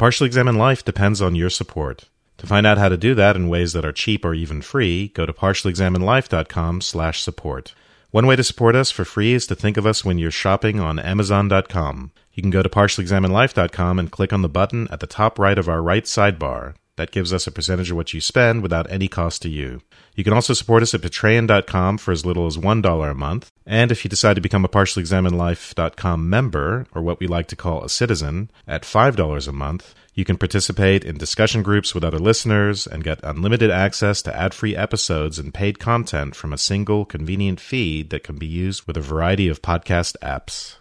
Partially Examined Life depends on your support. To find out how to do that in ways that are cheap or even free, go to partiallyexaminedlife.com/support. One way to support us for free is to think of us when you're shopping on Amazon.com. You can go to partiallyexaminedlife.com and click on the button at the top right of our right sidebar. That gives us a percentage of what you spend without any cost to you. You can also support us at Patreon.com for as little as $1 a month. And if you decide to become a partiallyexaminedlife.com member, or what we like to call a citizen, at $5 a month, you can participate in discussion groups with other listeners and get unlimited access to ad-free episodes and paid content from a single, convenient feed that can be used with a variety of podcast apps.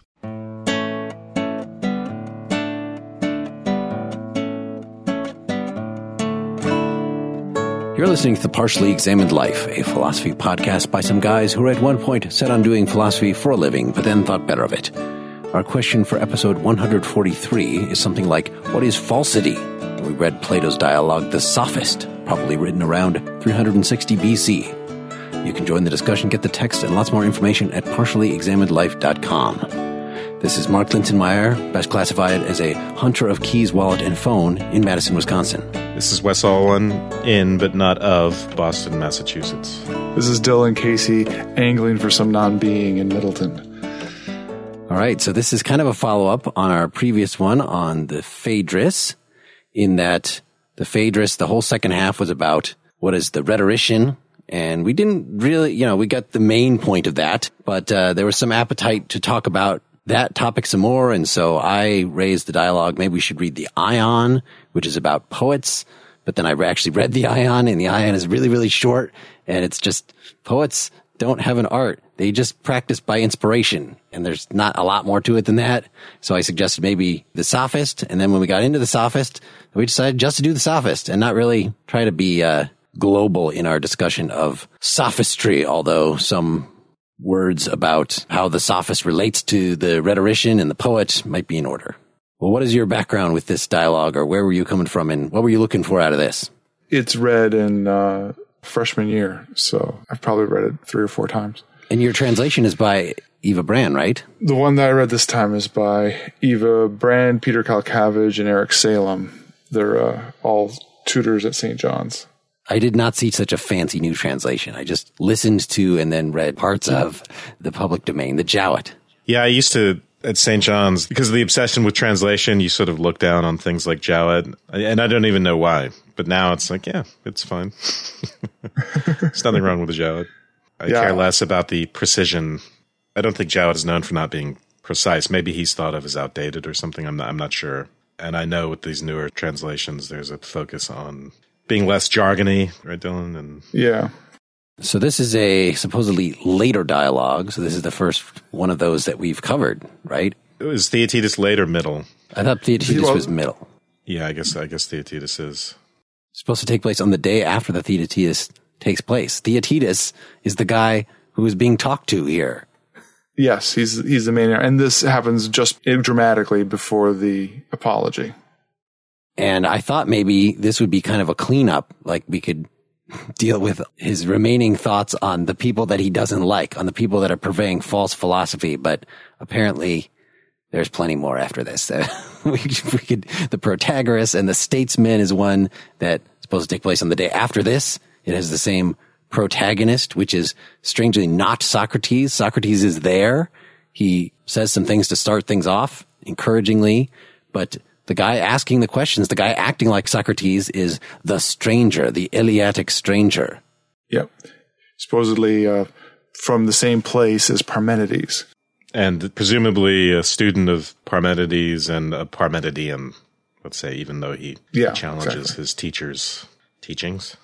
You're listening to The Partially Examined Life, a philosophy podcast by some guys who at one point set on doing philosophy for a living, but then thought better of it. Our question for episode 143 is something like, what is falsity? We read Plato's dialogue, The Sophist, probably written around 360 BC. You can join the discussion, get the text, and lots more information at partiallyexaminedlife.com. This is Mark Lintonmeyer, best classified as a hunter of keys, wallet, and phone in Madison, Wisconsin. This is Wes Alwan, in but not of Boston, Massachusetts. This is Dylan Casey, angling for some non-being in Middleton. All right, so this is kind of a follow-up on our previous one on the Phaedrus, in that the Phaedrus, the whole second half was about what is the rhetorician, and we didn't really, we got the main point of that, but there was some appetite to talk about that topic some more, and so I raised the dialogue, maybe we should read the Ion, which is about poets, but then I actually read the Ion, and the Ion is really, really short, and it's just, poets don't have an art. They just practice by inspiration, and there's not a lot more to it than that. So I suggested maybe the Sophist, and then when we got into the Sophist, we decided just to do the Sophist and not really try to be global in our discussion of sophistry, although some words about how the Sophist relates to the rhetorician and the poet might be in order. Well, what is your background with this dialogue, or where were you coming from, and what were you looking for out of this? It's read in freshman year, so I've probably read it 3 or 4 times. And your translation is by Eva Brand, right? The one that I read this time is by Eva Brand, Peter Kalkavage, and Eric Salem. They're all tutors at St. John's. I did not see such a fancy new translation. I just listened to and then read parts of the public domain, the Jowett. Yeah, I used to, at St. John's, because of the obsession with translation, you sort of look down on things like Jowett, and I don't even know why. But now it's like, yeah, it's fine. There's nothing wrong with the Jowett. I care less about the precision. I don't think Jowett is known for not being precise. Maybe he's thought of as outdated or something. I'm not sure. And I know with these newer translations, there's a focus on being less jargony, right, Dylan? And yeah. So this is a supposedly later dialogue. So this is the first one of those that we've covered, right? It was Theaetetus late or middle? I thought Theaetetus was middle. Yeah, I guess Theaetetus is. It's supposed to take place on the day after the Theaetetus takes place. Theaetetus is the guy who is being talked to here. Yes, he's the main, and this happens just dramatically before the apology. And I thought maybe this would be kind of a cleanup, like we could deal with his remaining thoughts on the people that he doesn't like, on the people that are purveying false philosophy. But apparently there's plenty more after this. We could, the Protagoras and the Statesman is one that's supposed to take place on the day after this. It has the same protagonist, which is strangely not Socrates. Socrates is there. He says some things to start things off encouragingly, but the guy asking the questions, the guy acting like Socrates, is the stranger, the Eleatic stranger. Yep. Supposedly from the same place as Parmenides. And presumably a student of Parmenides and a Parmenidean, let's say, even though he challenges his teacher's teachings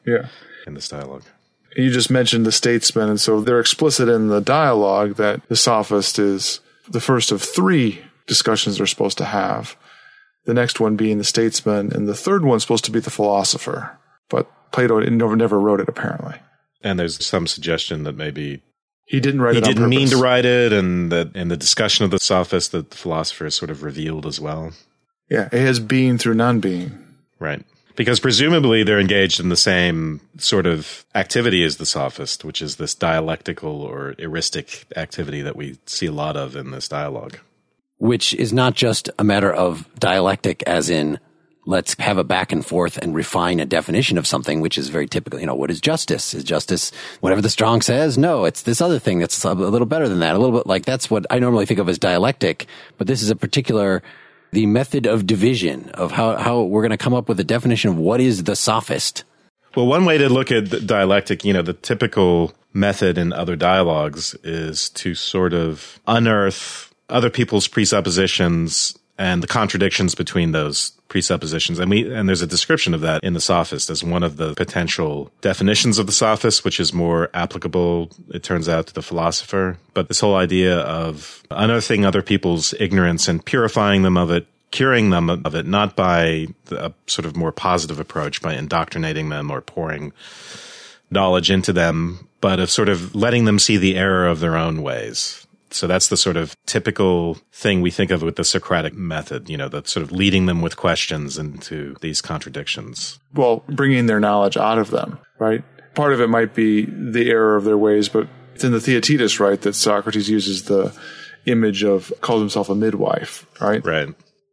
in this dialogue. You just mentioned the Statesman, and so they're explicit in the dialogue that the Sophist is the first of 3 discussions they're supposed to have. The next one being the Statesman, and the third one's supposed to be the Philosopher. But Plato never wrote it, apparently. And there's some suggestion that maybe he didn't write it on purpose. He didn't mean to write it, and that in the discussion of the Sophist, that the Philosopher is sort of revealed as well. Yeah, it has being through non-being. Right. Because presumably they're engaged in the same sort of activity as the Sophist, which is this dialectical or eristic activity that we see a lot of in this dialogue. Which is not just a matter of dialectic as in let's have a back and forth and refine a definition of something, which is very typical. What is justice? Is justice whatever the strong says? No, it's this other thing that's a little better than that. A little bit like that's what I normally think of as dialectic, but this is the method of division of how we're going to come up with a definition of what is the sophist. Well, one way to look at dialectic, the typical method in other dialogues is to sort of unearth other people's presuppositions and the contradictions between those presuppositions. And there's a description of that in the Sophist as one of the potential definitions of the Sophist, which is more applicable, it turns out, to the philosopher. But this whole idea of unearthing other people's ignorance and purifying them of it, curing them of it, not by a sort of more positive approach, by indoctrinating them or pouring knowledge into them, but of sort of letting them see the error of their own ways. So that's the sort of typical thing we think of with the Socratic method, that sort of leading them with questions into these contradictions. Well, bringing their knowledge out of them, right? Part of it might be the error of their ways, but it's in the Theaetetus, right, that Socrates uses the image of, calls himself a midwife, right? Right.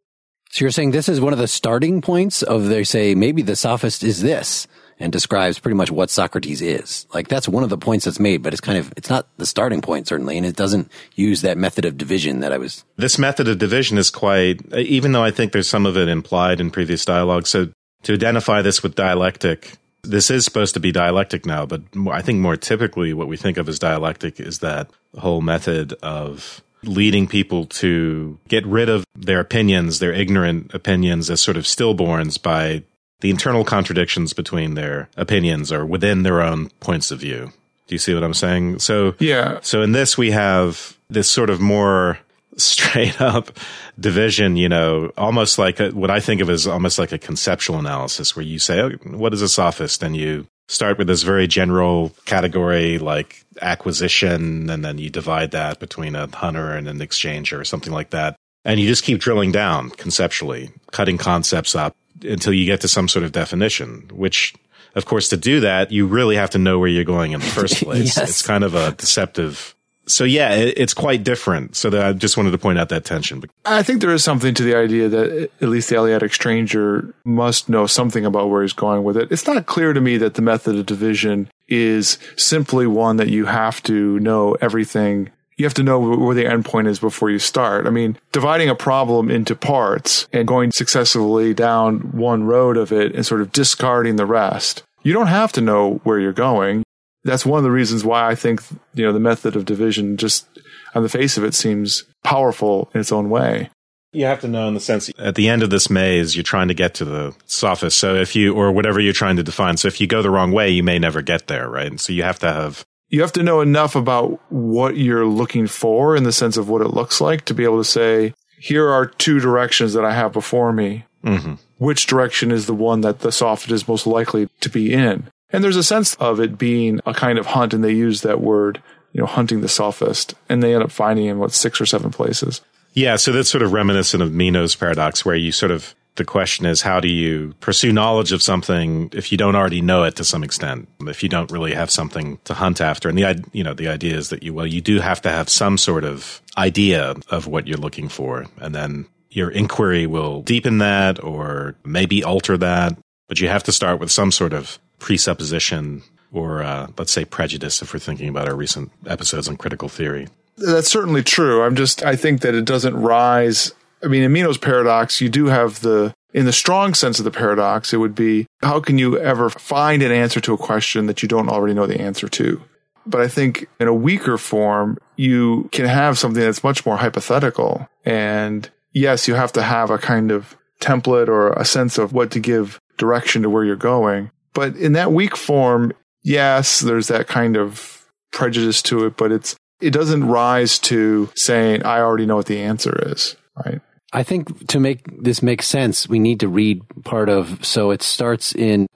So you're saying this is one of the starting points of, they say, maybe the sophist is this, and describes pretty much what Socrates is. Like, that's one of the points that's made, but it's not the starting point, certainly, and it doesn't use that method of division that I was... This method of division is quite, even though I think there's some of it implied in previous dialogue, so to identify this with dialectic, this is supposed to be dialectic now, but I think more typically what we think of as dialectic is that whole method of leading people to get rid of their opinions, their ignorant opinions, as sort of stillborns by the internal contradictions between their opinions or within their own points of view. Do you see what I'm saying? So, yeah. So in this, we have this sort of more straight up division, almost like what I think of as almost like a conceptual analysis where you say, what is a sophist? And you start with this very general category like acquisition, and then you divide that between a hunter and an exchanger or something like that. And you just keep drilling down conceptually, cutting concepts up until you get to some sort of definition, which, of course, to do that, you really have to know where you're going in the first place. Yes. It's kind of a deceptive... So yeah, it's quite different. So that I just wanted to point out that tension. I think there is something to the idea that at least the Eleatic stranger must know something about where he's going with it. It's not clear to me that the method of division is simply one that you have to know everything. You have to know where the end point is before you start. I mean, dividing a problem into parts and going successively down one road of it and sort of discarding the rest. You don't have to know where you're going. That's one of the reasons why I think, the method of division just on the face of it seems powerful in its own way. You have to know in the sense at the end of this maze, you're trying to get to the sophist. So or whatever you're trying to define. So if you go the wrong way, you may never get there, right? And so you have to know enough about what you're looking for in the sense of what it looks like to be able to say, here are two directions that I have before me. Mm-hmm. Which direction is the one that the sophist is most likely to be in? And there's a sense of it being a kind of hunt, and they use that word, hunting the sophist, and they end up finding him, 6 or 7 places. Yeah, so that's sort of reminiscent of Meno's paradox, where the question is, how do you pursue knowledge of something if you don't already know it to some extent, if you don't really have something to hunt after? And the idea is that you do have to have some sort of idea of what you're looking for, and then your inquiry will deepen that or maybe alter that, but you have to start with some sort of presupposition or, let's say, prejudice, if we're thinking about our recent episodes on critical theory. That's certainly true. I think that it doesn't rise. I mean, in Meno's paradox, you do have in the strong sense of the paradox, it would be, how can you ever find an answer to a question that you don't already know the answer to? But I think in a weaker form, you can have something that's much more hypothetical. And yes, you have to have a kind of template or a sense of what to give direction to where you're going. But in that weak form, yes, there's that kind of prejudice to it, but it doesn't rise to saying, I already know what the answer is, right? I think to make this make sense, we need to read part of, so it starts in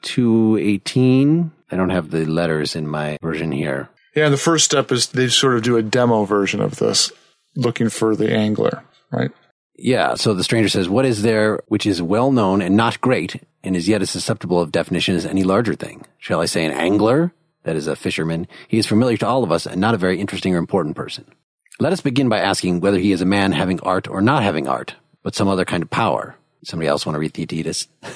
2:18. I don't have the letters in my version here. Yeah, the first step is they sort of do a demo version of this, looking for the angler, right? Yeah, so the stranger says, what is there which is well known and not great, and is yet as susceptible of definition as any larger thing? Shall I say an angler? That is a fisherman. He is familiar to all of us and not a very interesting or important person. Let us begin by asking whether he is a man having art or not having art, but some other kind of power. Somebody else want to read Theaetetus?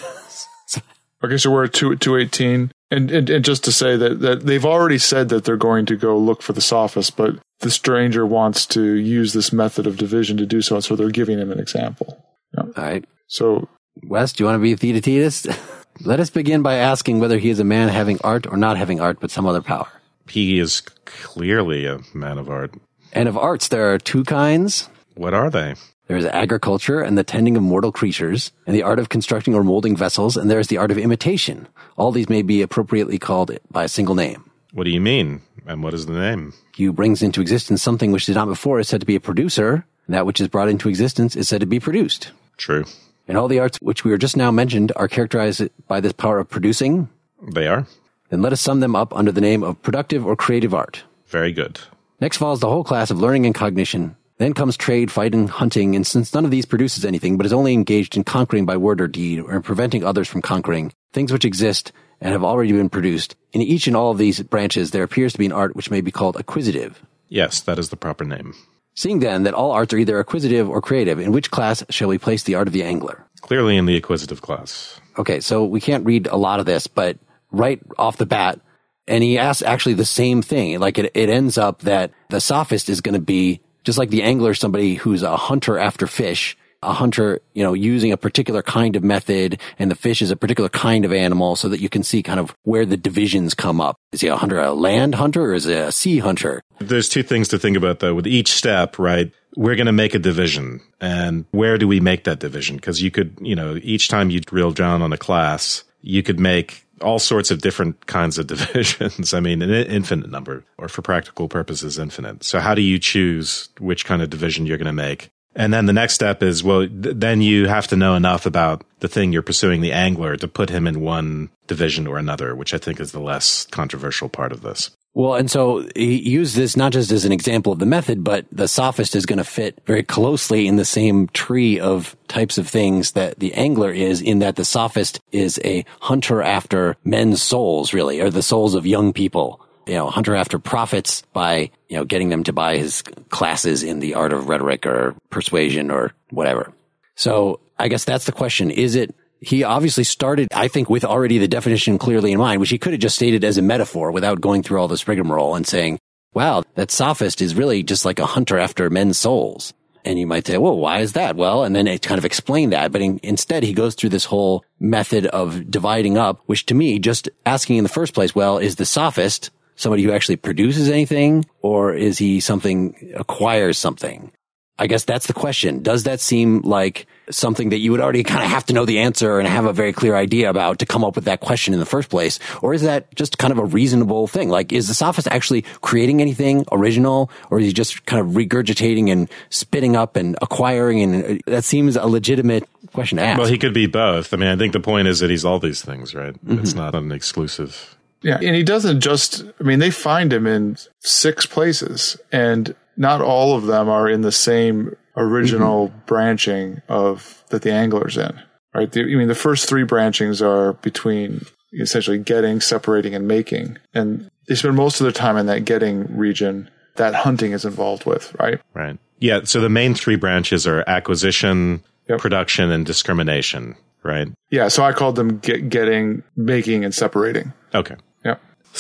Okay, so we're at 218. And just to say that they've already said that they're going to go look for the sophist, but the stranger wants to use this method of division to do so, and so they're giving him an example. Yeah. All right. So, Wes, do you want to be Theaetetus? Let us begin by asking whether he is a man having art or not having art, but some other power. He is clearly a man of art. And of arts, there are two kinds. What are they? There is agriculture and the tending of mortal creatures, and the art of constructing or molding vessels, and there is the art of imitation. All these may be appropriately called by a single name. What do you mean? And what is the name? He who brings into existence something which did not before is said to be a producer, and that which is brought into existence is said to be produced. True. And all the arts which we were just now mentioned are characterized by this power of producing. They are. Then let us sum them up under the name of productive or creative art. Very good. Next follows the whole class of learning and cognition. Then comes trade, fighting, hunting, and since none of these produces anything, but is only engaged in conquering by word or deed, or in preventing others from conquering, things which exist and have already been produced, in each and all of these branches there appears to be an art which may be called acquisitive. Yes, that is the proper name. Seeing then that all arts are either acquisitive or creative, in which class shall we place the art of the angler? Clearly in the acquisitive class. Okay, so we can't read a lot of this, but right off the bat, and he asks actually the same thing. Like it ends up that the sophist is going to be just like the angler, somebody who's a hunter after fish, a hunter, using a particular kind of method, and the fish is a particular kind of animal, so that you can see kind of where the divisions come up. Is he a hunter, a land hunter, or is he a sea hunter? There's two things to think about, though. With each step, right, we're going to make a division. And where do we make that division? Because you could, each time you drill down on a class, you could make all sorts of different kinds of divisions. I mean, an infinite number, or for practical purposes, infinite. So how do you choose which kind of division you're going to make? And then the next step is, then you have to know enough about the thing you're pursuing, the angler, to put him in one division or another, which I think is the less controversial part of this. Well, and so he used this not just as an example of the method, but the sophist is going to fit very closely in the same tree of types of things that the angler is, in that the sophist is a hunter after men's souls, really, or the souls of young people. Hunter after prophets by, getting them to buy his classes in the art of rhetoric or persuasion or whatever. So I guess that's the question. He obviously started, I think, with already the definition clearly in mind, which he could have just stated as a metaphor without going through all this rigmarole and saying, wow, that sophist is really just like a hunter after men's souls. And you might say, well, why is that? Well, and then it kind of explained that. But instead, he goes through this whole method of dividing up, which to me, just asking in the first place, well, is the sophist somebody who actually produces anything, or is he acquires something? I guess that's the question. Does that seem like something that you would already kind of have to know the answer and have a very clear idea about to come up with that question in the first place? Or is that just kind of a reasonable thing? Like, is the sophist actually creating anything original, or is he just kind of regurgitating and spitting up and acquiring? And that seems a legitimate question to ask. Well, he could be both. I mean, I think the point is that he's all these things, right? Mm-hmm. It's not an exclusive. Yeah, and he doesn't they find him in 6 places, and not all of them are in the same original branching of that the angler's in, right? The first 3 branchings are between essentially getting, separating, and making. And they spend most of their time in that getting region that hunting is involved with, right? Right. Yeah, so the main 3 branches are acquisition, production, and discrimination, right? Yeah, so I called them getting, making, and separating. Okay. Yeah.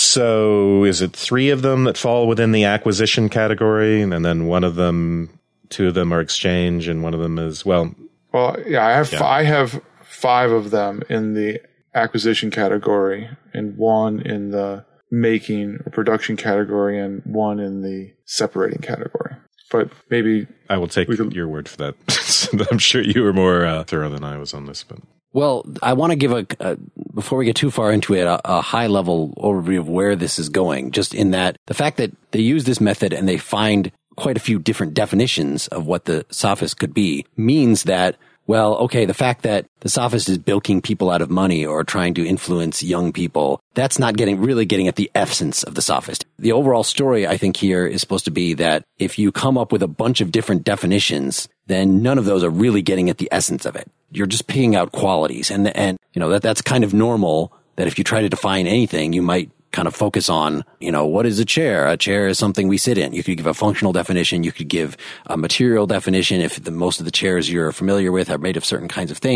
So is it 3 of them that fall within the acquisition category, and then 2 of them are exchange, and one of them is, I have 5 of them in the acquisition category, and 1 in the making or production category, and 1 in the separating category. But maybe I will take your word for that. I'm sure you were more thorough than I was on this, but. Well, I want to give before we get too far into it, a high-level overview of where this is going, just in that the fact that they use this method and they find quite a few different definitions of what the sophist could be means that, well, okay, the fact that the sophist is bilking people out of money or trying to influence young people, that's not really getting at the essence of the sophist. The overall story, I think, here is supposed to be that if you come up with a bunch of different definitions, then none of those are really getting at the essence of it. You're just picking out qualities. And that's kind of normal, that if you try to define anything, you might kind of focus on, what is a chair? A chair is something we sit in. You could give a functional definition. You could give a material definition if most of the chairs you're familiar with are made of certain kinds of things.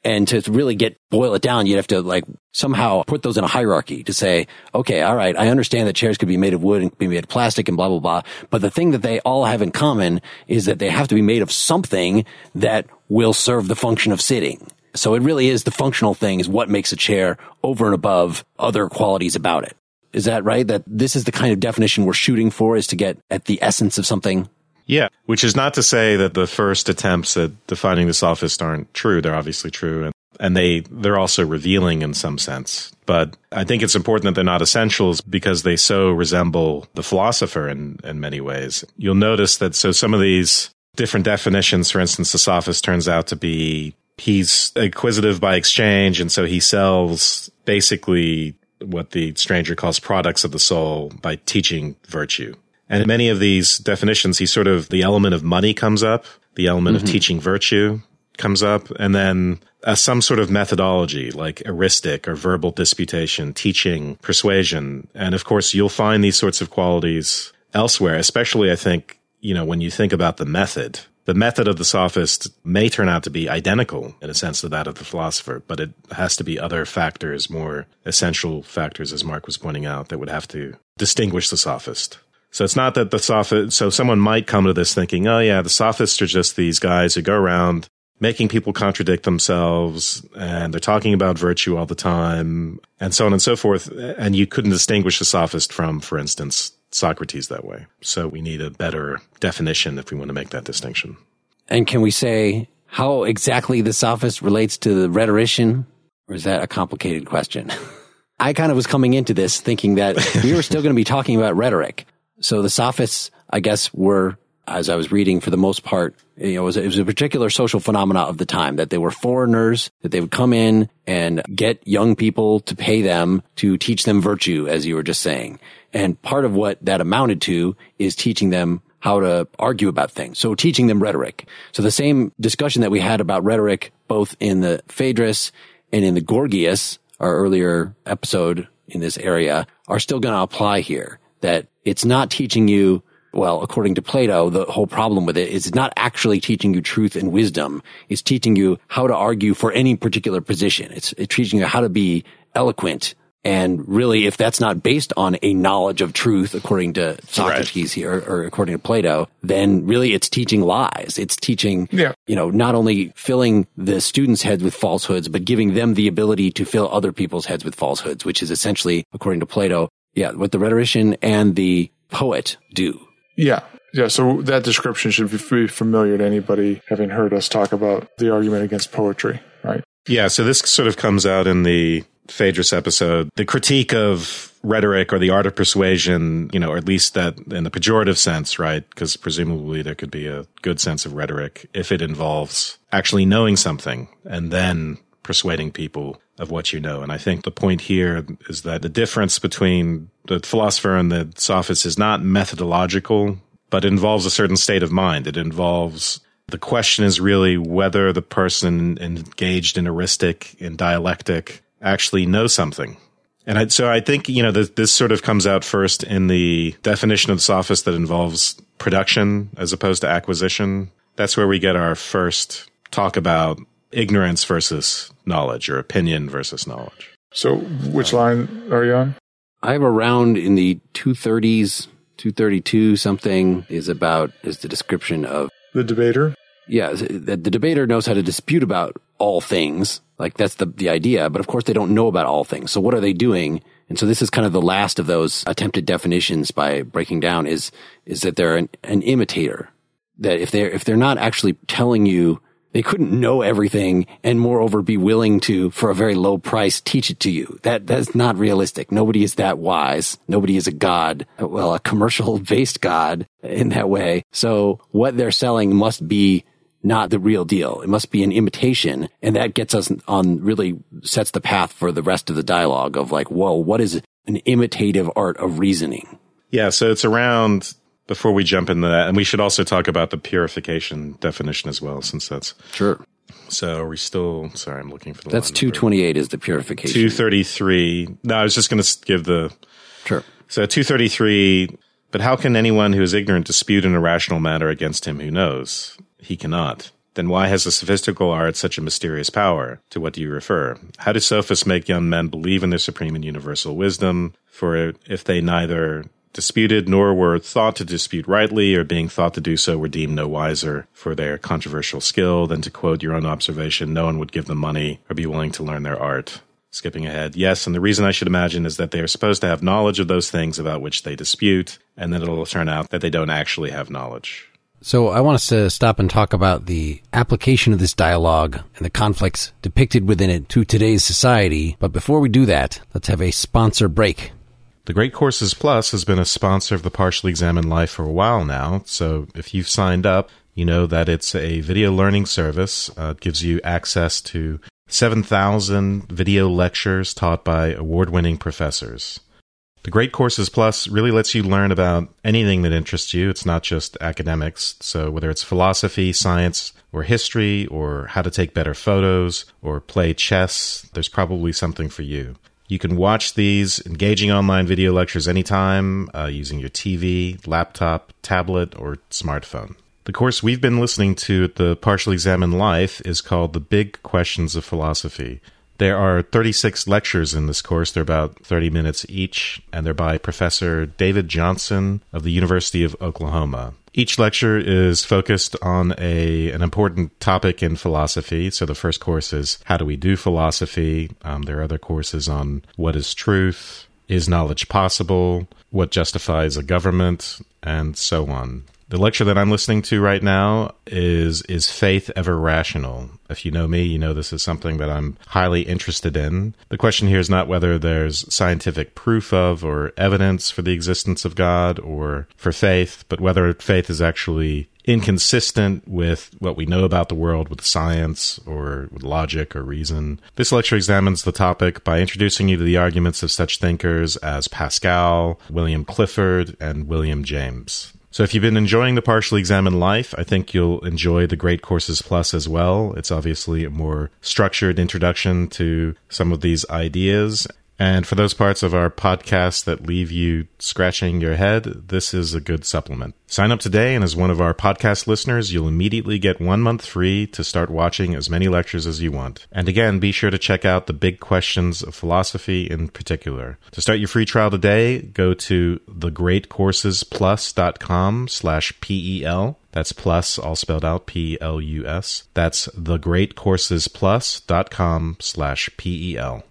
And to really boil it down, you'd have to like somehow put those in a hierarchy to say, okay, all right, I understand that chairs could be made of wood and could be made of plastic and blah, blah, blah. But the thing that they all have in common is that they have to be made of something that will serve the function of sitting. So it really is the functional thing is what makes a chair over and above other qualities about it. Is that right? That this is the kind of definition we're shooting for, is to get at the essence of something? Yeah, which is not to say that the first attempts at defining the sophist aren't true. They're obviously true, and they're also revealing in some sense. But I think it's important that they're not essentials because they so resemble the philosopher in many ways. You'll notice that some of these different definitions, for instance, the sophist turns out to be he's acquisitive by exchange, and so he sells basically what the stranger calls products of the soul by teaching virtue. And in many of these definitions, the element of money comes up, the element of teaching virtue comes up, and then some sort of methodology like heuristic or verbal disputation, teaching, persuasion. And of course, you'll find these sorts of qualities elsewhere, especially I think, when you think about the method of the sophist may turn out to be identical in a sense to that of the philosopher, but it has to be other factors, more essential factors, as Mark was pointing out, that would have to distinguish the sophist. So it's not that so someone might come to this thinking, oh yeah, the sophists are just these guys who go around making people contradict themselves, and they're talking about virtue all the time, and so on and so forth. And you couldn't distinguish the sophist from, for instance, Socrates that way. So we need a better definition if we want to make that distinction. And can we say how exactly the sophist relates to the rhetorician? Or is that a complicated question? I kind of was coming into this thinking that we were still going to be talking about rhetoric. So the sophists, I guess, were, as I was reading, for the most part, it was a particular social phenomena of the time, that they were foreigners, that they would come in and get young people to pay them to teach them virtue, as you were just saying. And part of what that amounted to is teaching them how to argue about things. So teaching them rhetoric. So the same discussion that we had about rhetoric, both in the Phaedrus and in the Gorgias, our earlier episode in this area, are still going to apply here. That it's not teaching you, well, according to Plato, the whole problem with it is it's not actually teaching you truth and wisdom. It's teaching you how to argue for any particular position. It's teaching you how to be eloquent. And really, if that's not based on a knowledge of truth, according to Socrates here, or according to Plato, then really it's teaching lies. It's teaching, not only filling the students' heads with falsehoods, but giving them the ability to fill other people's heads with falsehoods, which is essentially, according to Plato, what the rhetorician and the poet do. Yeah. So that description should be familiar to anybody having heard us talk about the argument against poetry, right? Yeah. So this sort of comes out in the Phaedrus episode. The critique of rhetoric or the art of persuasion, or at least that in the pejorative sense, right? Because presumably there could be a good sense of rhetoric if it involves actually knowing something and then persuading people of what you know. And I think the point here is that the difference between the philosopher and the sophist is not methodological, but it involves a certain state of mind. The question is really whether the person engaged in heuristic, in dialectic, actually knows something. And so I think, this sort of comes out first in the definition of the sophist that involves production as opposed to acquisition. That's where we get our first talk about ignorance versus knowledge, or opinion versus knowledge. So which line are you on? I have around in the 230s, 232 something is the description of the debater. Yeah, the debater knows how to dispute about all things. Like that's the idea, but of course they don't know about all things. So what are they doing? And so this is kind of the last of those attempted definitions by breaking down is that they're an imitator. That if they're not actually telling you, they couldn't know everything and moreover be willing to, for a very low price, teach it to you. That's not realistic. Nobody is that wise. Nobody is a god, a commercial-based god in that way. So what they're selling must be not the real deal. It must be an imitation. And that gets us really sets the path for the rest of the dialogue of like, whoa, what is an imitative art of reasoning? Yeah, so it's around... Before we jump into that, and we should also talk about the purification definition as well, since that's... Sure. So are we still... Sorry, I'm looking for the... That's 228 is the purification. 233. No, I was just going to give the... Sure. So 233, but how can anyone who is ignorant dispute in a rational manner against him who knows? He cannot. Then why has the sophistical art such a mysterious power? To what do you refer? How do sophists make young men believe in their supreme and universal wisdom? For if they neither disputed nor were thought to dispute rightly, or being thought to do so were deemed no wiser for their controversial skill, than to quote your own observation, no one would give them money or be willing to learn their art. Skipping ahead. Yes, and the reason I should imagine is that they are supposed to have knowledge of those things about which they dispute, and then it'll turn out that they don't actually have knowledge. So I want us to stop and talk about the application of this dialogue and the conflicts depicted within it to today's society. But before we do that, let's have a sponsor break. The Great Courses Plus has been a sponsor of the Partially Examined Life for a while now, so if you've signed up, you know that it's a video learning service. It gives you access to 7,000 video lectures taught by award-winning professors. The Great Courses Plus really lets you learn about anything that interests you. It's not just academics, so whether it's philosophy, science, or history, or how to take better photos, or play chess, there's probably something for you. You can watch these engaging online video lectures anytime using your TV, laptop, tablet, or smartphone. The course we've been listening to at the Partially Examined Life is called The Big Questions of Philosophy. There are 36 lectures in this course. They're about 30 minutes each, and they're by Professor David Johnson of the University of Oklahoma. Each lecture is focused on an important topic in philosophy. So the first course is How Do We Do Philosophy? There are other courses on what is truth, is knowledge possible, what justifies a government, and so on. The lecture that I'm listening to right now is faith ever rational? If you know me, you know this is something that I'm highly interested in. The question here is not whether there's scientific proof of or evidence for the existence of God or for faith, but whether faith is actually inconsistent with what we know about the world with science or with logic or reason. This lecture examines the topic by introducing you to the arguments of such thinkers as Pascal, William Clifford, and William James. So if you've been enjoying the Partially Examined Life, I think you'll enjoy the Great Courses Plus as well. It's obviously a more structured introduction to some of these ideas. And for those parts of our podcast that leave you scratching your head, this is a good supplement. Sign up today, and as one of our podcast listeners, you'll immediately get 1 month free to start watching as many lectures as you want. And again, be sure to check out the Big Questions of Philosophy in particular. To start your free trial today, go to thegreatcoursesplus.com/PEL. That's plus, all spelled out, P-L-U-S. That's thegreatcoursesplus.com/PEL.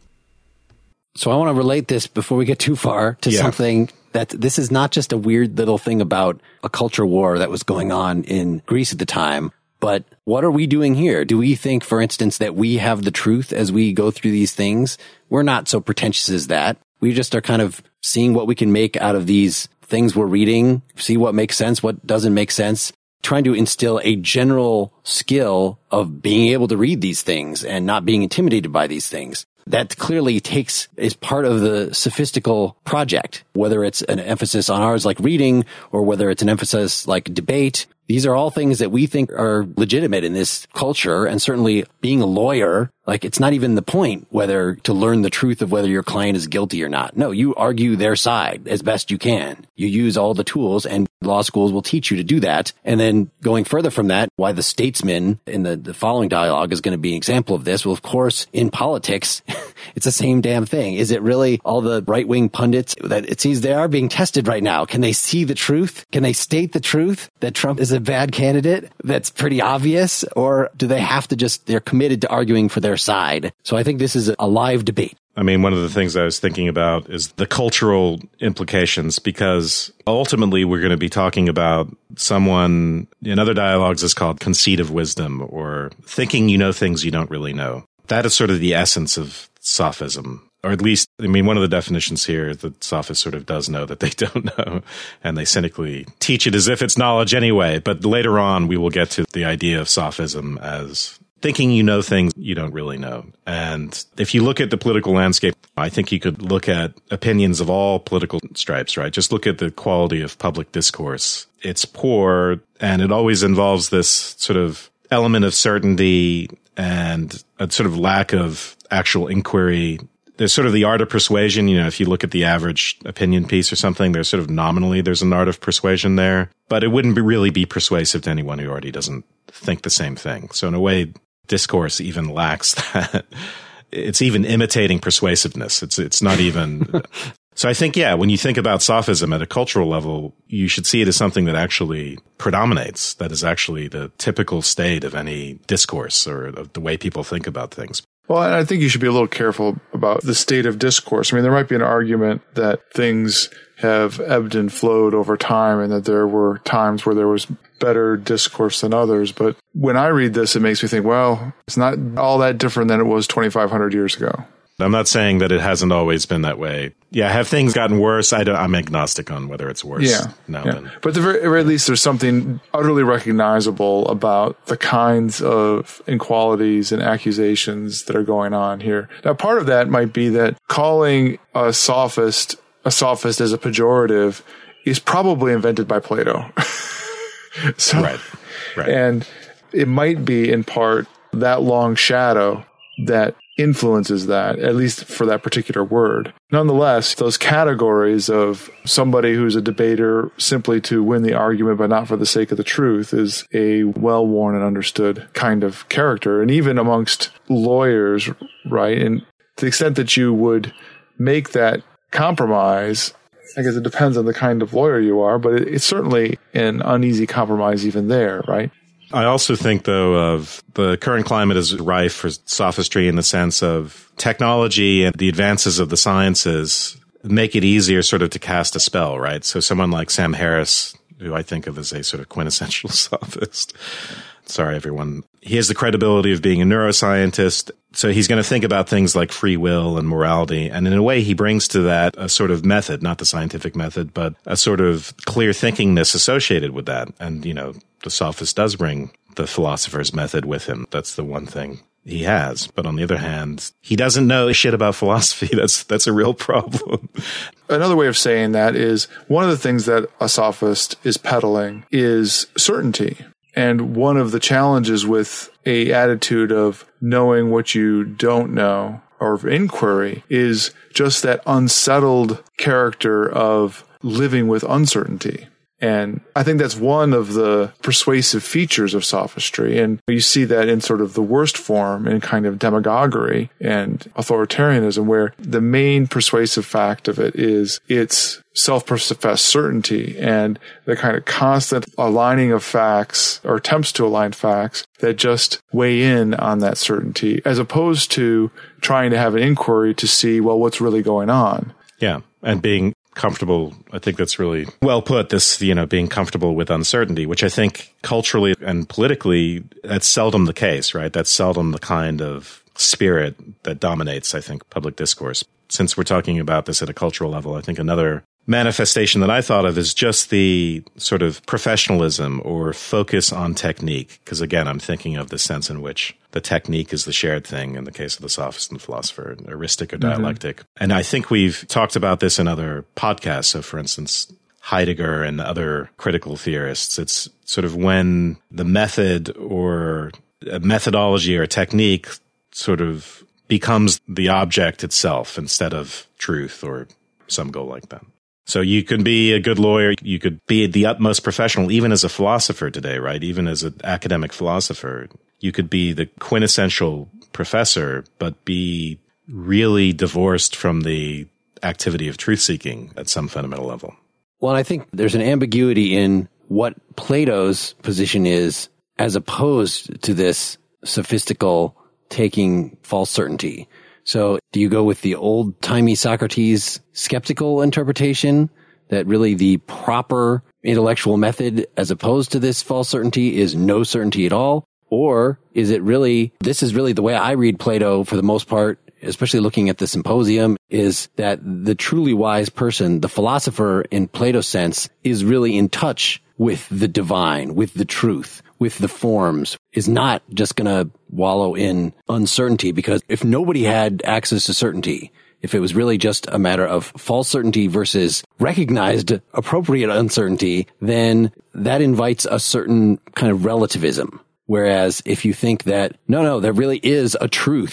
So I want to relate this before we get too far to something that this is not just a weird little thing about a culture war that was going on in Greece at the time, but what are we doing here? Do we think, for instance, that we have the truth as we go through these things? We're not so pretentious as that. We just are kind of seeing what we can make out of these things we're reading, see what makes sense, what doesn't make sense, trying to instill a general skill of being able to read these things and not being intimidated by these things. That clearly is part of the sophistical project, whether it's an emphasis on ours like reading or whether it's an emphasis like debate. These are all things that we think are legitimate in this culture, and certainly being a lawyer, like it's not even the point whether to learn the truth of whether your client is guilty or not. No, you argue their side as best you can. You use all the tools, and law schools will teach you to do that. And then going further from that, why the statesman in the following dialogue is going to be an example of this. Well, of course, in politics, it's the same damn thing. Is it really all the right-wing pundits that it seems they are being tested right now? Can they see the truth? Can they state the truth that Trump is a bad candidate? That's pretty obvious. Or do they have to they're committed to arguing for their side? So I think this is a live debate. I mean, one of the things I was thinking about is the cultural implications, because ultimately we're going to be talking about someone in other dialogues is called conceit of wisdom, or thinking you know things you don't really know. That is sort of the essence of sophism. Or at least, I mean, one of the definitions here, the sophist sort of does know that they don't know, and they cynically teach it as if it's knowledge anyway. But later on, we will get to the idea of sophism as thinking you know things you don't really know. And if you look at the political landscape, I think you could look at opinions of all political stripes, right? Just look at the quality of public discourse. It's poor, and it always involves this sort of element of certainty and a sort of lack of actual inquiry. There's sort of the art of persuasion. You know, if you look at the average opinion piece or something, there's sort of nominally there's an art of persuasion there, but it wouldn't really be persuasive to anyone who already doesn't think the same thing. So in a way, discourse even lacks that. It's even imitating persuasiveness. It's not even. So I think, yeah, when you think about sophism at a cultural level, you should see it as something that actually predominates, that is actually the typical state of any discourse or of the way people think about things. Well, I think you should be a little careful about the state of discourse. I mean, there might be an argument that things have ebbed and flowed over time and that there were times where there was better discourse than others. But when I read this, it makes me think, well, it's not all that different than it was 2,500 years ago. I'm not saying that it hasn't always been that way. Yeah, have things gotten worse? I'm agnostic on whether it's worse now. Yeah. But at the very least, there's something utterly recognizable about the kinds of inequalities and accusations that are going on here. Now, part of that might be that calling a sophist as a pejorative is probably invented by Plato. Right. And it might be in part that long shadow that influences that, at least for that particular word. Nonetheless, those categories of somebody who's a debater simply to win the argument but not for the sake of the truth is a well-worn and understood kind of character. And even amongst lawyers, right? And to the extent that you would make that compromise, I guess it depends on the kind of lawyer you are, but it's certainly an uneasy compromise even there, right? I also think, though, of the current climate is rife for sophistry in the sense of technology and the advances of the sciences make it easier sort of to cast a spell, right? So someone like Sam Harris, who I think of as a sort of quintessential sophist. Sorry, everyone. He has the credibility of being a neuroscientist. So he's going to think about things like free will and morality. And in a way, he brings to that a sort of method, not the scientific method, but a sort of clear thinkingness associated with that. And, you know, the sophist does bring the philosopher's method with him. That's the one thing he has. But on the other hand, he doesn't know shit about philosophy. That's a real problem. Another way of saying that is one of the things that a sophist is peddling is certainty. And one of the challenges with a attitude of knowing what you don't know or inquiry is just that unsettled character of living with uncertainty. And I think that's one of the persuasive features of sophistry. And you see that in sort of the worst form in kind of demagoguery and authoritarianism, where the main persuasive fact of it is its self-professed certainty and the kind of constant aligning of facts or attempts to align facts that just weigh in on that certainty, as opposed to trying to have an inquiry to see, well, what's really going on. Yeah. And being comfortable, I think that's really well put, this, you know, being comfortable with uncertainty, which I think culturally and politically, that's seldom the case, right? That's seldom the kind of spirit that dominates, I think, public discourse. Since we're talking about this at a cultural level, I think another manifestation that I thought of is just the sort of professionalism or focus on technique. Because again, I'm thinking of the sense in which the technique is the shared thing in the case of the sophist and the philosopher, heuristic or dialectic. Mm-hmm. And I think we've talked about this in other podcasts. So for instance, Heidegger and other critical theorists, it's sort of when the method or a methodology or a technique sort of becomes the object itself instead of truth or some goal like that. So you can be a good lawyer. You could be the utmost professional, even as a philosopher today, right? Even as an academic philosopher, you could be the quintessential professor, but be really divorced from the activity of truth seeking at some fundamental level. Well, I think there's an ambiguity in what Plato's position is as opposed to this sophistical taking false certainty. So do you go with the old-timey Socrates skeptical interpretation that really the proper intellectual method as opposed to this false certainty is no certainty at all? Or is it really, this is really the way I read Plato for the most part, especially looking at the Symposium, is that the truly wise person, the philosopher in Plato's sense, is really in touch with the divine, with the truth, with the forms, is not just going to wallow in uncertainty, because if nobody had access to certainty, if it was really just a matter of false certainty versus recognized appropriate uncertainty, then that invites a certain kind of relativism. Whereas if you think that, no, there really is a truth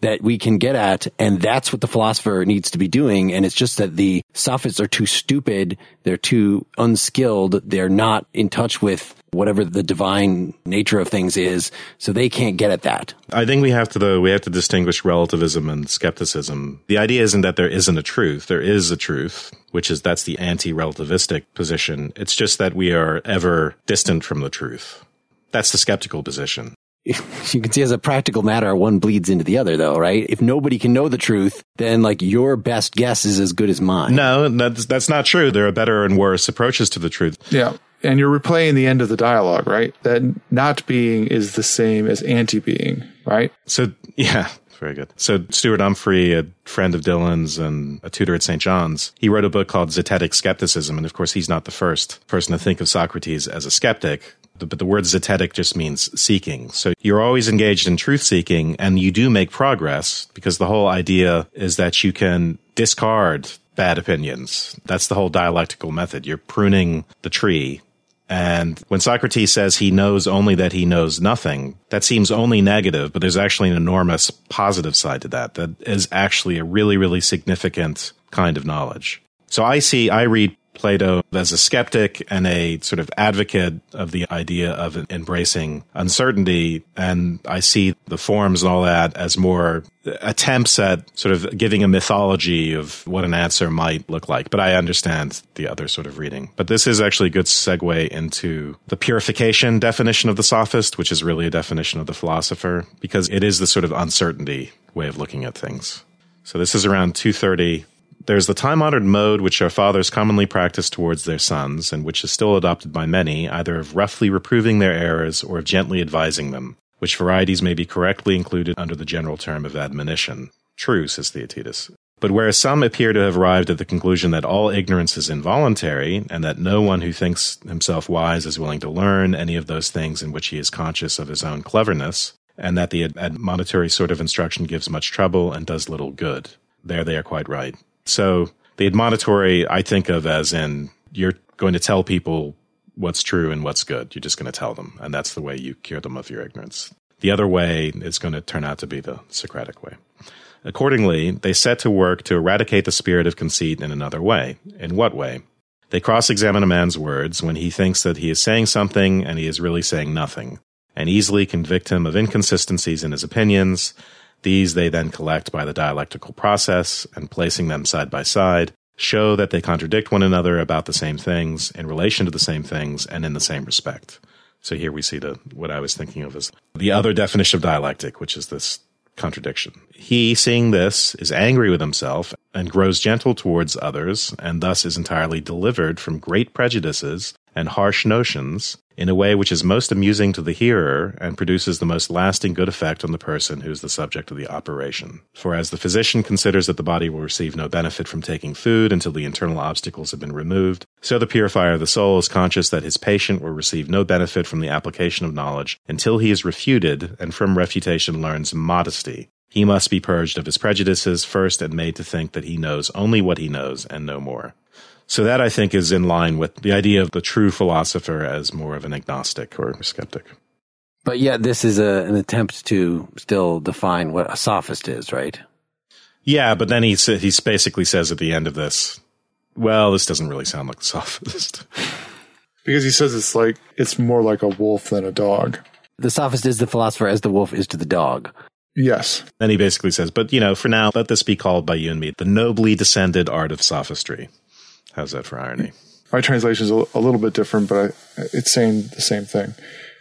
that we can get at, and that's what the philosopher needs to be doing. And it's just that the sophists are too stupid, they're too unskilled, they're not in touch with whatever the divine nature of things is, so they can't get at that. I think we have to distinguish relativism and skepticism. The idea isn't that there isn't a truth. There is a truth, that's the anti-relativistic position. It's just that we are ever distant from the truth. That's the skeptical position. You can see as a practical matter, one bleeds into the other, though, right? If nobody can know the truth, then your best guess is as good as mine. No, that's not true. There are better and worse approaches to the truth. Yeah. And you're replaying the end of the dialogue, right? That not being is the same as anti-being, right? So, yeah, very good. So Stuart Humphrey, a friend of Dylan's and a tutor at St. John's, he wrote a book called Zetetic Skepticism. And of course, he's not the first person to think of Socrates as a skeptic. But the word zetetic just means seeking. So you're always engaged in truth seeking, and you do make progress because the whole idea is that you can discard bad opinions. That's the whole dialectical method. You're pruning the tree. And when Socrates says he knows only that he knows nothing, that seems only negative, but there's actually an enormous positive side to that. That is actually a really, really significant kind of knowledge. So I read Plato as a skeptic and a sort of advocate of the idea of embracing uncertainty. And I see the forms and all that as more attempts at sort of giving a mythology of what an answer might look like. But I understand the other sort of reading. But this is actually a good segue into the purification definition of the sophist, which is really a definition of the philosopher, because it is the sort of uncertainty way of looking at things. So this is around 230. There's the time-honored mode which our fathers commonly practice towards their sons, and which is still adopted by many, either of roughly reproving their errors or of gently advising them, which varieties may be correctly included under the general term of admonition. True, says Theaetetus. But whereas some appear to have arrived at the conclusion that all ignorance is involuntary, and that no one who thinks himself wise is willing to learn any of those things in which he is conscious of his own cleverness, and that the admonitory sort of instruction gives much trouble and does little good. There they are quite right. So the admonitory I think of as in you're going to tell people what's true and what's good. You're just going to tell them. And that's the way you cure them of your ignorance. The other way is going to turn out to be the Socratic way. Accordingly, they set to work to eradicate the spirit of conceit in another way. In what way? They cross-examine a man's words when he thinks that he is saying something and he is really saying nothing, and easily convict him of inconsistencies in his opinions. These they then collect by the dialectical process, and placing them side by side, show that they contradict one another about the same things, in relation to the same things, and in the same respect. So here we see what I was thinking of as the other definition of dialectic, which is this contradiction. He, seeing this, is angry with himself, and grows gentle towards others, and thus is entirely delivered from great prejudices and harsh notions, in a way which is most amusing to the hearer and produces the most lasting good effect on the person who is the subject of the operation. For as the physician considers that the body will receive no benefit from taking food until the internal obstacles have been removed, so the purifier of the soul is conscious that his patient will receive no benefit from the application of knowledge until he is refuted, and from refutation learns modesty. He must be purged of his prejudices first and made to think that he knows only what he knows and no more. So that, I think, is in line with the idea of the true philosopher as more of an agnostic or skeptic. But yet this is an attempt to still define what a sophist is, right? Yeah, but then he basically says at the end of this, well, this doesn't really sound like a sophist. Because he says it's more like a wolf than a dog. The sophist is the philosopher as the wolf is to the dog. Yes. Then he basically says, but, for now, let this be called by you and me the nobly descended art of sophistry. How's that for irony? My translation is a little bit different, but it's saying the same thing.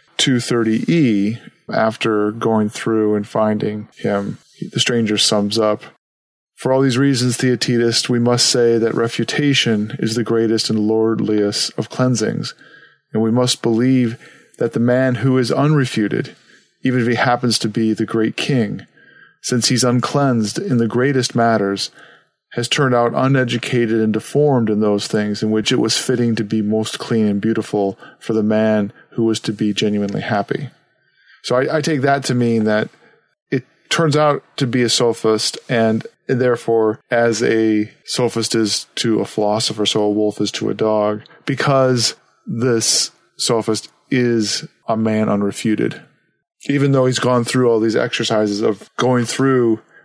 230e, after going through and finding him, the stranger sums up, for all these reasons, Theaetetus, we must say that refutation is the greatest and lordliest of cleansings, and we must believe that the man who is unrefuted, even if he happens to be the great king, since he's uncleansed in the greatest matters, has turned out uneducated and deformed in those things in which it was fitting to be most clean and beautiful for the man who was to be genuinely happy. So I take that to mean that it turns out to be a sophist, and therefore, as a sophist is to a philosopher, so a wolf is to a dog, because this sophist is a man unrefuted. Even though he's gone through all these exercises of going through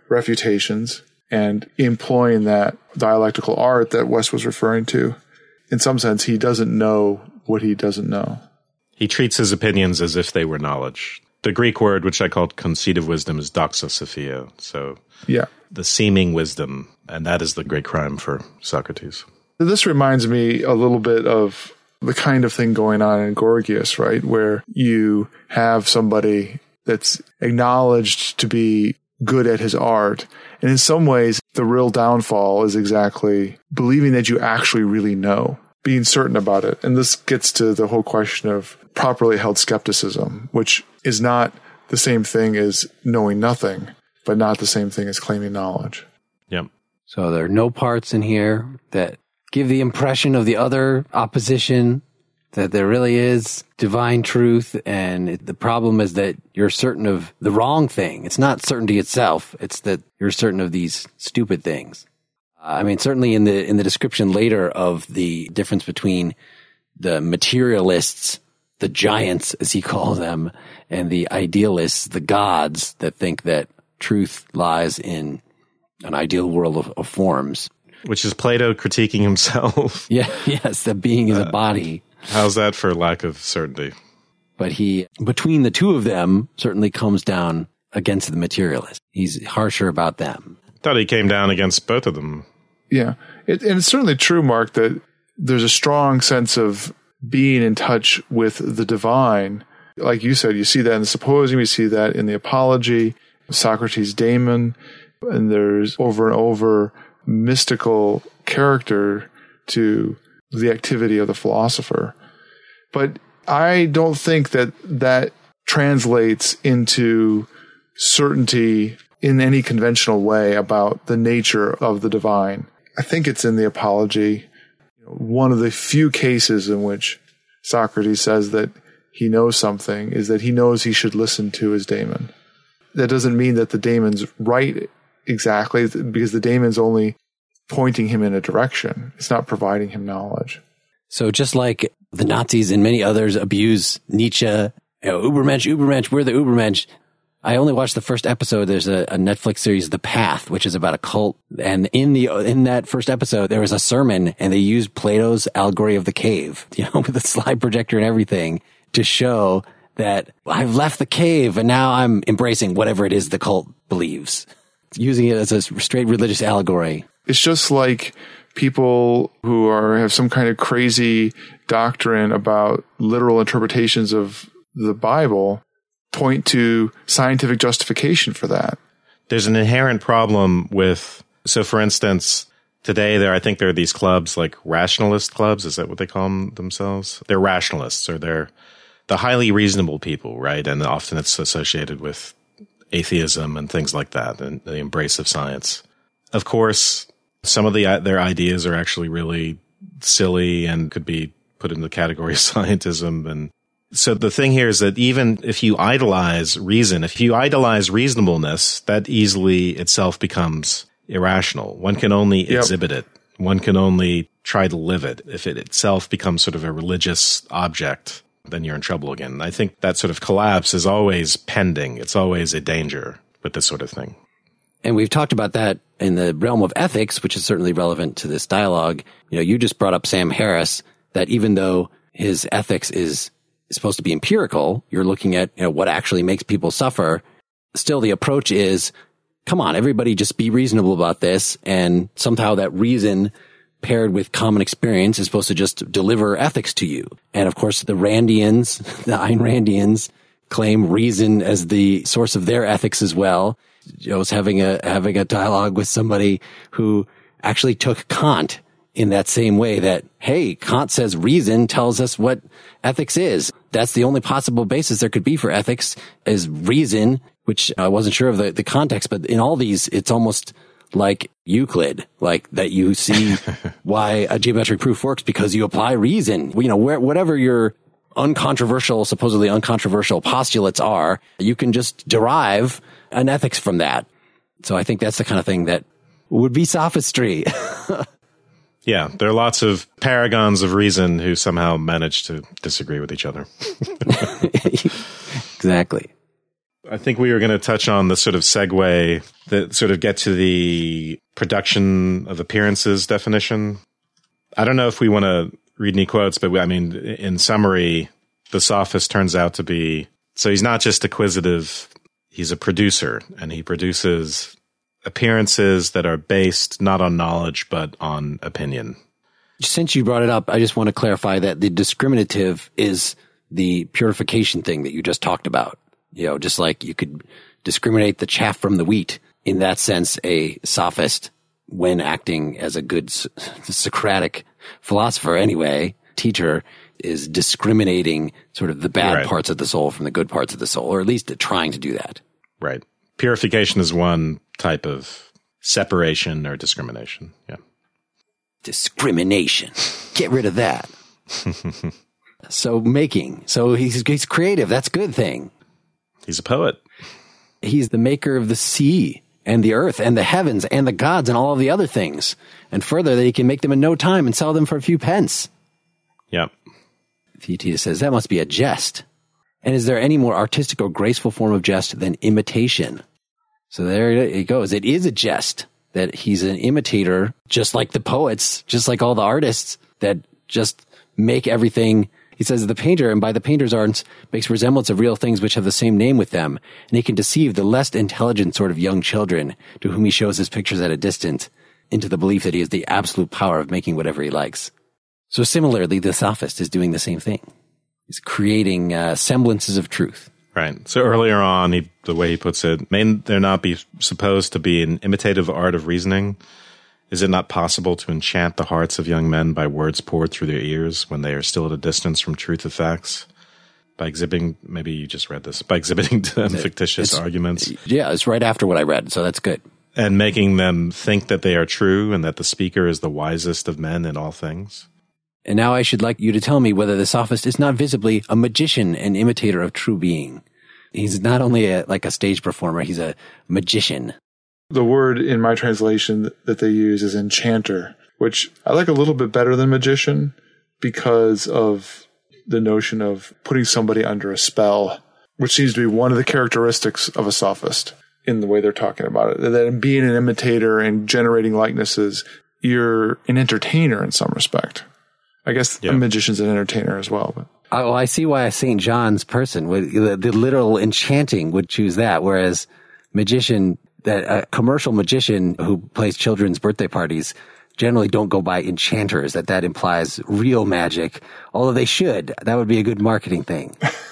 refutations and employing that dialectical art that West was referring to. In some sense, he doesn't know what he doesn't know. He treats his opinions as if they were knowledge. The Greek word, which I called conceit of wisdom, is doxa sophia. So the seeming wisdom, and that is the great crime for Socrates. This reminds me a little bit of the kind of thing going on in Gorgias, right? Where you have somebody that's acknowledged to be good at his art. And in some ways, the real downfall is exactly believing that you actually really know, being certain about it. And this gets to the whole question of properly held skepticism, which is not the same thing as knowing nothing, but not the same thing as claiming knowledge. Yep. So there are no parts in here that give the impression of the other opposition that there really is divine truth. And the problem is that you're certain of the wrong thing. It's not certainty itself. It's that you're certain of these stupid things. I mean, certainly in the description later of the difference between the materialists, the giants, as he calls them, and the idealists, the gods that think that truth lies in an ideal world of forms. Which is Plato critiquing himself. Yes, that being is a body. How's that for lack of certainty? But he, between the two of them, certainly comes down against the materialists. He's harsher about them. Thought he came down against both of them. Yeah. And it's certainly true, Mark, that there's a strong sense of being in touch with the divine. Like you said, you see that in the Symposium, you see that in the Apology, Socrates' Daemon, and there's over and over mystical character to the activity of the philosopher. But I don't think that translates into certainty in any conventional way about the nature of the divine. I think it's in the Apology, one of the few cases in which Socrates says that he knows something is that he knows he should listen to his daemon. That doesn't mean that the daemon's right exactly, because the daemon's only pointing him in a direction. It's not providing him knowledge. So just like the Nazis and many others abuse Nietzsche, Übermensch, we're the Übermensch. I only watched the first episode. There's a Netflix series, The Path, which is about a cult. And in that first episode, there was a sermon, and they used Plato's allegory of the cave, with a slide projector and everything, to show that I've left the cave and now I'm embracing whatever it is the cult believes, using it as a straight religious allegory. It's just like people who have some kind of crazy doctrine about literal interpretations of the Bible point to scientific justification for that. There's an inherent problem with, so for instance, today I think there are these clubs like rationalist clubs. Is that what they call themselves? They're rationalists, or they're the highly reasonable people, right? And often it's associated with atheism and things like that, and the embrace of science. Of course, some of their ideas are actually really silly and could be put in the category of scientism. And so the thing here is that even if you idolize reason, if you idolize reasonableness, that easily itself becomes irrational. One can only exhibit it. One can only try to live it. If it itself becomes sort of a religious object, then you're in trouble again. I think that sort of collapse is always pending. It's always a danger with this sort of thing. And we've talked about that in the realm of ethics, which is certainly relevant to this dialogue. You just brought up Sam Harris, that even though his ethics is supposed to be empirical, you're looking at what actually makes people suffer. Still, the approach is, come on, everybody just be reasonable about this. And somehow that reason paired with common experience is supposed to just deliver ethics to you. And of course, the Randians, the Ayn Randians, claim reason as the source of their ethics as well. I was having a dialogue with somebody who actually took Kant in that same way, that, hey, Kant says reason tells us what ethics is. That's the only possible basis there could be for ethics, is reason, which I wasn't sure of the context, but in all these, it's almost like Euclid, like that you see why a geometric proof works because you apply reason. Whatever your supposedly uncontroversial postulates are, you can just derive an ethics from that. So I think that's the kind of thing that would be sophistry. Yeah, there are lots of paragons of reason who somehow manage to disagree with each other. Exactly. I think we were going to touch on the sort of segue that sort of get to the production of appearances definition. I don't know if we want to read any quotes, but in summary, the sophist turns out to be, so he's not just acquisitive, he's a producer, and he produces appearances that are based not on knowledge, but on opinion. Since you brought it up, I just want to clarify that the discriminative is the purification thing that you just talked about. Just like you could discriminate the chaff from the wheat. In that sense, a sophist, when acting as a good Socratic philosopher anyway, teacher, is discriminating sort of the bad parts of the soul from the good parts of the soul, or at least trying to do that. Right. Purification is one type of separation or discrimination. Yeah. Discrimination. Get rid of that. So he's creative. That's a good thing. He's a poet. He's the maker of the sea and the earth and the heavens and the gods and all of the other things. And further, that he can make them in no time and sell them for a few pence. Yep. Theaetetus says, that must be a jest. And is there any more artistic or graceful form of jest than imitation? So there it goes. It is a jest that he's an imitator, just like the poets, just like all the artists that just make everything. He says the painter, and by the painter's arts, makes resemblance of real things which have the same name with them, and he can deceive the less intelligent sort of young children to whom he shows his pictures at a distance into the belief that he has the absolute power of making whatever he likes. So similarly, the sophist is doing the same thing. He's creating semblances of truth. Right. So earlier on, the way he puts it, may there not be supposed to be an imitative art of reasoning? Is it not possible to enchant the hearts of young men by words poured through their ears when they are still at a distance from truth of facts? By exhibiting, maybe you just read this, by exhibiting to them fictitious arguments. Yeah, it's right after what I read, so that's good. And making them think that they are true and that the speaker is the wisest of men in all things. And now I should like you to tell me whether the sophist is not visibly a magician and imitator of true being. He's not only like a stage performer, he's a magician. The word in my translation that they use is enchanter, which I like a little bit better than magician because of the notion of putting somebody under a spell, which seems to be one of the characteristics of a sophist in the way they're talking about it. That in being an imitator and generating likenesses, you're an entertainer in some respect. I guess a magician's an entertainer as well. But. Oh, I see why a St. John's person, the literal enchanting, would choose that, whereas magician, that a commercial magician who plays children's birthday parties generally don't go by enchanters, that implies real magic, although they should. That would be a good marketing thing.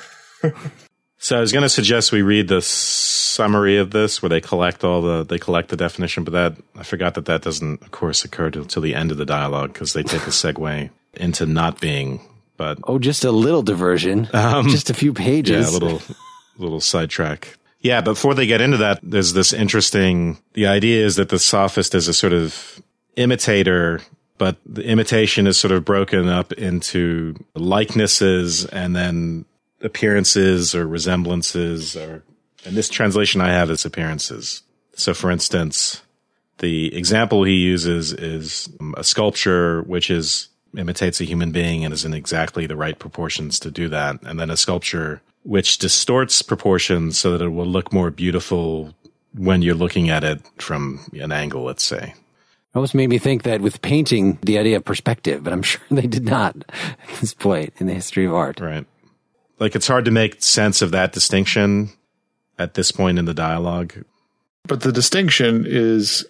So I was going to suggest we read the summary of this where they collect the definition, but I forgot that doesn't, of course, occur till the end of the dialogue because they take a segue into not being, but... Oh, just a little diversion. Just a few pages. Yeah, a little sidetrack. Yeah, but before they get into that, there's this interesting, the idea is that the sophist is a sort of imitator, but the imitation is sort of broken up into likenesses and then appearances or resemblances, or in this translation I have is appearances. So for instance, the example he uses is a sculpture which imitates a human being and is in exactly the right proportions to do that. And then a sculpture which distorts proportions so that it will look more beautiful when you're looking at it from an angle, let's say. Almost made me think that with painting, the idea of perspective, but I'm sure they did not at this point in the history of art. Right. Like, it's hard to make sense of that distinction at this point in the dialogue. But the distinction is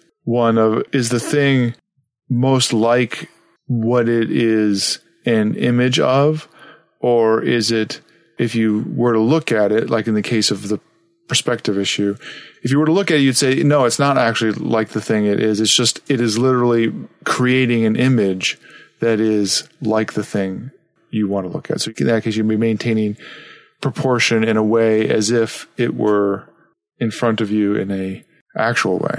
is the thing most like what it is an image of, or is it, if you were to look at it, like in the case of the perspective issue, if you were to look at it, you'd say, no, it's not actually like the thing it is. It's just, it is literally creating an image that is like the thing you want to look at. So in that case, you'd be maintaining proportion in a way as if it were in front of you in a actual way.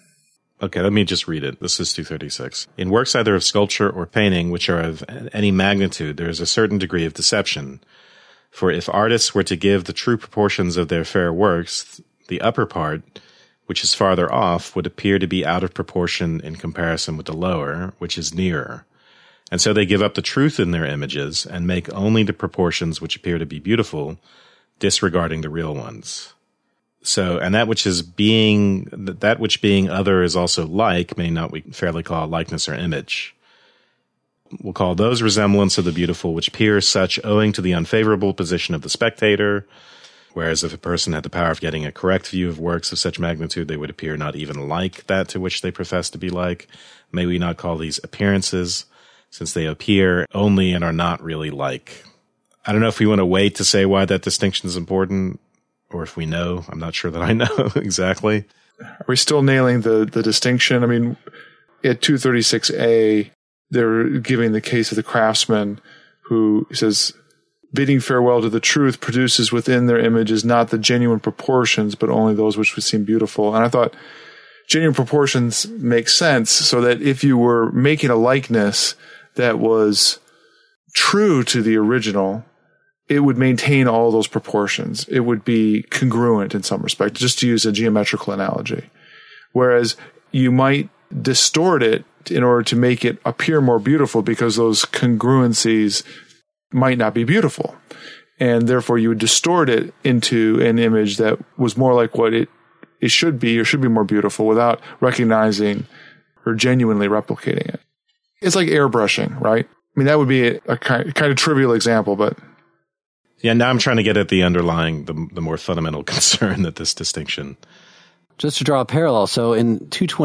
Okay, let me just read it. This is 236. In works either of sculpture or painting, which are of any magnitude, there is a certain degree of deception. For if artists were to give the true proportions of their fair works, the upper part, which is farther off, would appear to be out of proportion in comparison with the lower, which is nearer. And so they give up the truth in their images and make only the proportions which appear to be beautiful, disregarding the real ones. So, and that which being other is also like, may not we fairly call a likeness or image. We'll call those resemblance of the beautiful which appear such owing to the unfavorable position of the spectator. Whereas if a person had the power of getting a correct view of works of such magnitude, they would appear not even like that to which they profess to be like. May we not call these appearances, since they appear only and are not really like. I don't know if we want to wait to say why that distinction is important, or if we know. I'm not sure that I know exactly. Are we still nailing the distinction? I mean, at 236A, they're giving the case of the craftsman who says, bidding farewell to the truth produces within their images not the genuine proportions, but only those which would seem beautiful. And I thought genuine proportions make sense, so that if you were making a likeness that was true to the original, it would maintain all those proportions. It would be congruent in some respect, just to use a geometrical analogy. Whereas you might distort it in order to make it appear more beautiful, because those congruencies might not be beautiful. And therefore you would distort it into an image that was more like what it should be, or should be more beautiful, without recognizing or genuinely replicating it. It's like airbrushing, right? I mean, that would be a kind of trivial example, but... Yeah, now I'm trying to get at the underlying, the more fundamental concern that this distinction. Just to draw a parallel, so in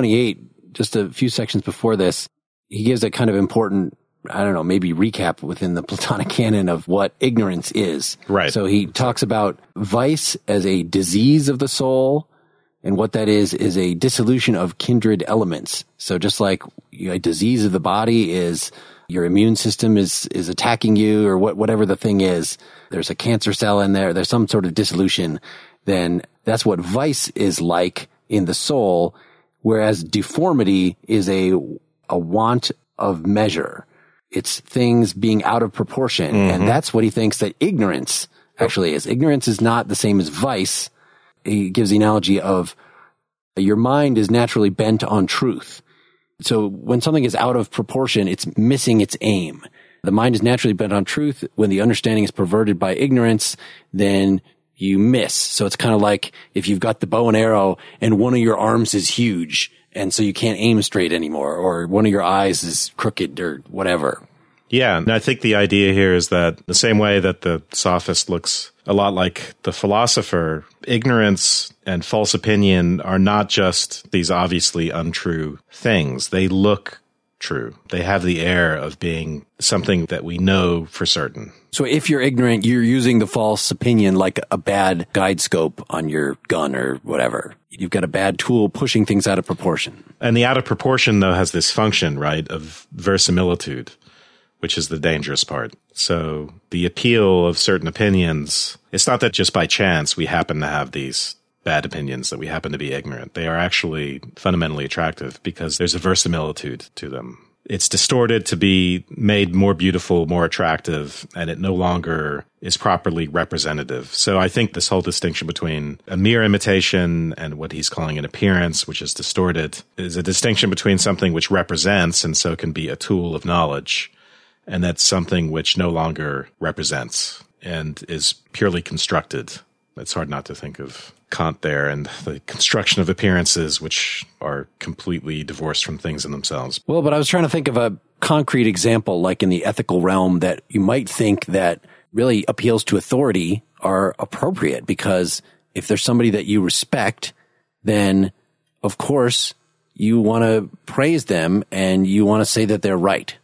228, just a few sections before this, he gives a kind of important, I don't know, maybe recap within the Platonic canon of what ignorance is. Right. So he talks about vice as a disease of the soul, and what that is a dissolution of kindred elements. So just like a disease of the body is your immune system is attacking you, or whatever the thing is, there's a cancer cell in there, there's some sort of dissolution, then that's what vice is like in the soul, whereas deformity is a want of measure. It's things being out of proportion. Mm-hmm. And that's what he thinks that ignorance actually is. Ignorance is not the same as vice. He gives the analogy of your mind is naturally bent on truth. So when something is out of proportion, it's missing its aim. The mind is naturally bent on truth. When the understanding is perverted by ignorance, then you miss. So it's kind of like if you've got the bow and arrow and one of your arms is huge, and so you can't aim straight anymore, or one of your eyes is crooked or whatever. Yeah, and I think the idea here is that the same way that the sophist looks a lot like the philosopher, ignorance and false opinion are not just these obviously untrue things. They look true. They have the air of being something that we know for certain. So if you're ignorant, you're using the false opinion like a bad guide scope on your gun or whatever. You've got a bad tool pushing things out of proportion. And the out of proportion, though, has this function, right, of verisimilitude, which is the dangerous part. So the appeal of certain opinions, it's not that just by chance we happen to have these bad opinions, that we happen to be ignorant. They are actually fundamentally attractive because there's a verisimilitude to them. It's distorted to be made more beautiful, more attractive, and it no longer is properly representative. So I think this whole distinction between a mere imitation and what he's calling an appearance, which is distorted, is a distinction between something which represents and so can be a tool of knowledge, and that's something which no longer represents and is purely constructed. It's hard not to think of Kant there and the construction of appearances, which are completely divorced from things in themselves. Well, but I was trying to think of a concrete example, like in the ethical realm, that you might think that really appeals to authority are appropriate, because if there's somebody that you respect, then of course you want to praise them and you want to say that they're right.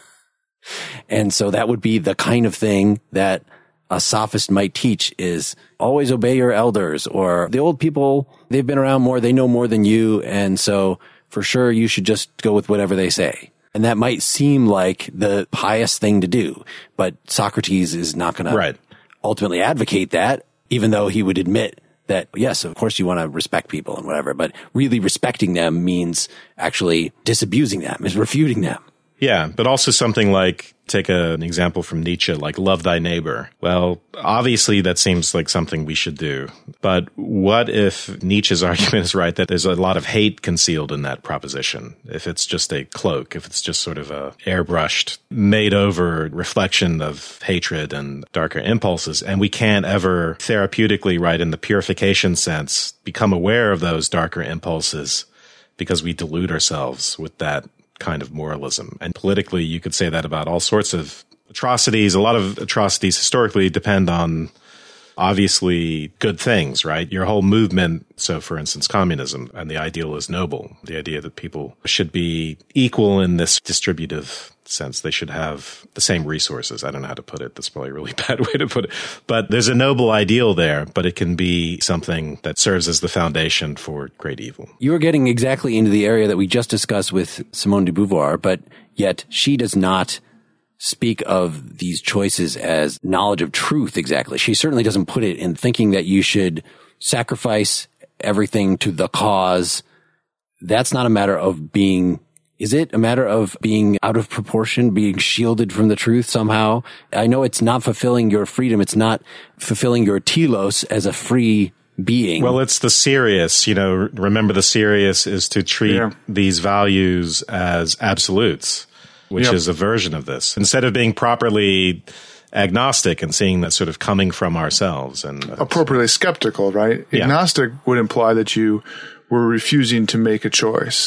And so that would be the kind of thing that a sophist might teach, is always obey your elders, or the old people, they've been around more, they know more than you. And so for sure you should just go with whatever they say. And that might seem like the pious thing to do, but Socrates is not going to ultimately advocate that, even though he would admit that, yes, of course you want to respect people and whatever, but really respecting them means actually disabusing them, is refuting them. Yeah, but also something like, take an example from Nietzsche, like love thy neighbor. Well, obviously that seems like something we should do. But what if Nietzsche's argument is right, that there's a lot of hate concealed in that proposition? If it's just a cloak, if it's just sort of a airbrushed, made over reflection of hatred and darker impulses, and we can't ever therapeutically, right, in the purification sense, become aware of those darker impulses because we delude ourselves with that kind of moralism. And politically, you could say that about all sorts of atrocities. A lot of atrocities historically depend on obviously good things, right? Your whole movement. So for instance, communism, and the ideal is noble. The idea that people should be equal in this distributive sense. They should have the same resources. I don't know how to put it. That's probably a really bad way to put it. But there's a noble ideal there, but it can be something that serves as the foundation for great evil. You're getting exactly into the area that we just discussed with Simone de Beauvoir, but yet she does not speak of these choices as knowledge of truth exactly. She certainly doesn't put it in thinking that you should sacrifice everything to the cause. That's not a matter of being... Is it a matter of being out of proportion, being shielded from the truth somehow? I know it's not fulfilling your freedom. It's not fulfilling your telos as a free being. Well, it's the serious, remember the serious is to treat these values as absolutes, which is a version of this. Instead of being properly agnostic and seeing that sort of coming from ourselves. And appropriately skeptical, right? Yeah. Agnostic would imply that you were refusing to make a choice.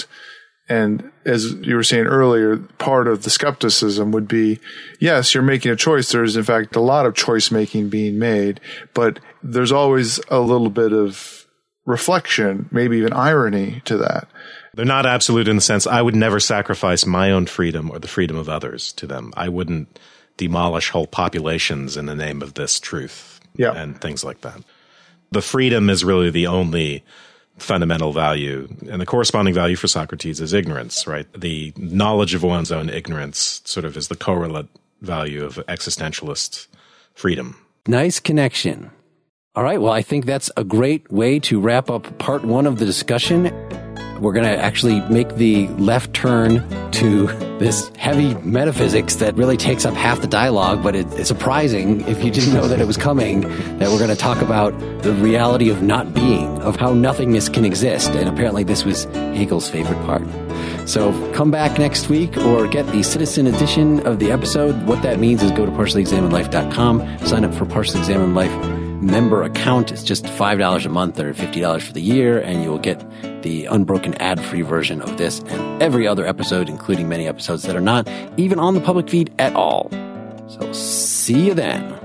And as you were saying earlier, part of the skepticism would be, yes, you're making a choice. There's, in fact, a lot of choice making being made, but there's always a little bit of reflection, maybe even irony to that. They're not absolute in the sense I would never sacrifice my own freedom or the freedom of others to them. I wouldn't demolish whole populations in the name of this truth and things like that. The freedom is really the only fundamental value, and the corresponding value for Socrates is ignorance, right? The knowledge of one's own ignorance sort of is the correlate value of existentialist freedom. Nice connection. All right, well, I think that's a great way to wrap up part one of the discussion. We're going to actually make the left turn to this heavy metaphysics that really takes up half the dialogue, but it's surprising if you didn't know that it was coming, that we're going to talk about the reality of not being, of how nothingness can exist. And apparently this was Hegel's favorite part. So come back next week or get the Citizen edition of the episode. What that means is go to partiallyexaminedlife.com, sign up for Partially Examined Life member account. It's just $5 a month or $50 for the year, and you will get the unbroken ad-free version of this and every other episode, including many episodes that are not even on the public feed at all. So see you then.